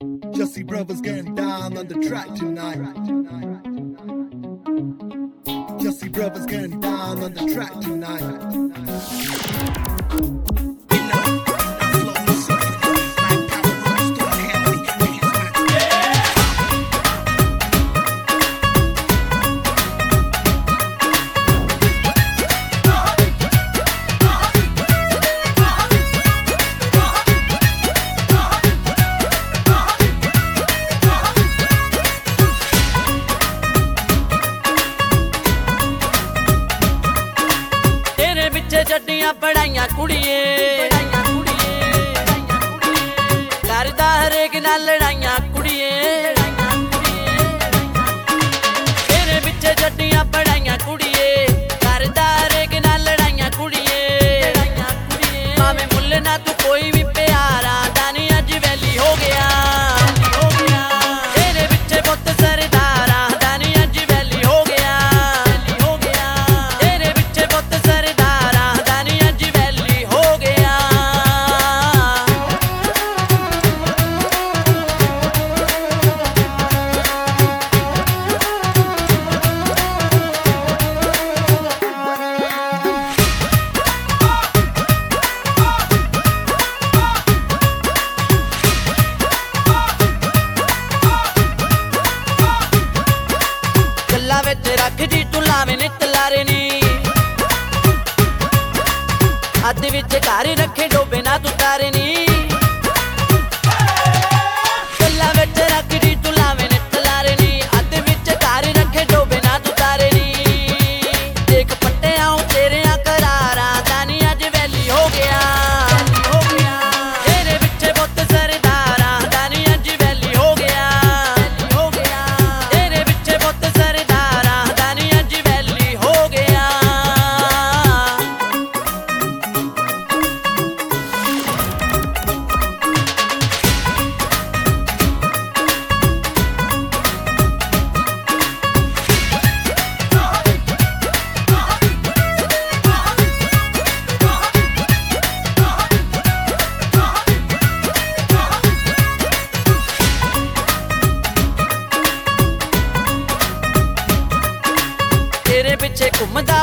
Jussie Brothers getting down on the track tonight. Jussie Brothers getting down on the track tonight. जड्डियां पढ़ाइयां कुड़िए करदा हरेक नाल लड़ाइयां कुड़िए तेरे पिछे जड्डियां पढ़ाइयां कुड़िए करदा हरेक नाल लड़ाइयां कुड़िए भावें मुल्ल ना तू कोई भी प्यारा दानी अज वैली हो गया तेरे पिछे पुत सरदारा दानी अज वैली हो गया तेरे पिछे पुत सरदारा दानी अज वैली हो गया। गल्ला विच रख दी तू लावे नित लारे नी अद विच घर रखे डोबे ना तू तारे नी गल्ला विच रख दी तू लावे नित लारे नी अद विच घर रखे डोबे ना तू तारे नी देख पट्टे आऊं तेरे करारा दानी अज वैली हो गया तेरे पिछे पुत सरदारा दानी अज वैली हो गया तेरे पिछे पुत सरदारा दानी अज वैली हो गया। तेरे पिछे घुमदा